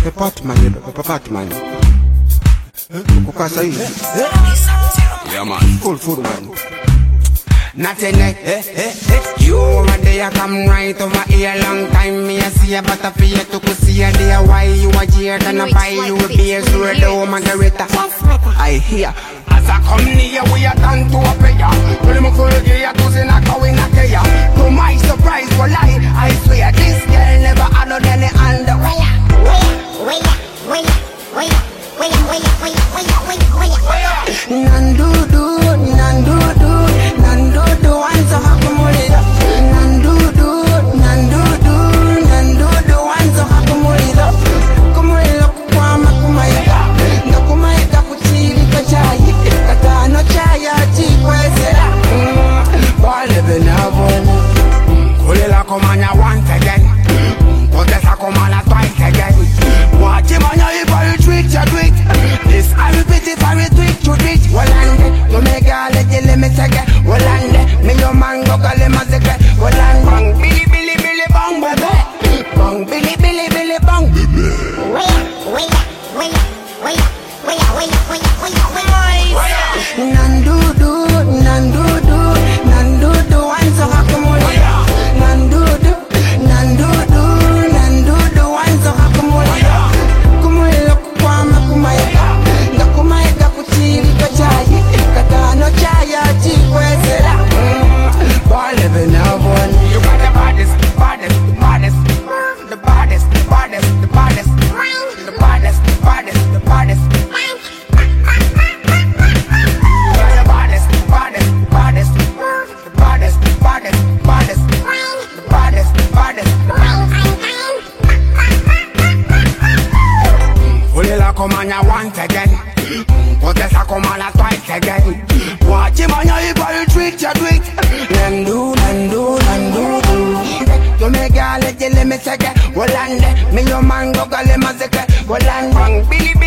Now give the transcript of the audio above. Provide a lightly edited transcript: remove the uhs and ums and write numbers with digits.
Patman. Kukasa hii. Yeah man, cool food man. Nothing you over there come right over here. Long time me a see a butterfly to see a day. Why you a here gonna buy you a beer? So a low margarita I hear as I come near we are done to a prayer. Tell me for the year to say not going a care. To my surprise for life I swear this girl never had no any underwear. Nandudu wanza hakumulira. Nandudu wanza hakumulira. Kumulira kukwama kumayiga. Ndakumayiga kuchirika chayi. Katano chaya chikwezera. Balebe nabona. Kulila kumanya once again. Kotesa kumala twice again. Wachimanya iba you treat ya tweet. This I repeat it, I retweet to tweet. Walande, you make a little limit again. Walande, me your man go call him as a guy. Walande, bang, billy, bang, baby. Bang, billy, bang. Nandudu, wanza hakumulira. Nandudu, wanza hakumulira. Kumulira kukwama kumayiga. Ndakumayiga kuchirika chayi. Katano chaya chikwezera. Balebe nabona. You got the baddest. Komanya once again. Kotesa komala twice again. Wachimanya iba you treat ya tweet. Nandu. You make a little limit again. Walande, me your man go call him as a guy. Walande, bang, billy.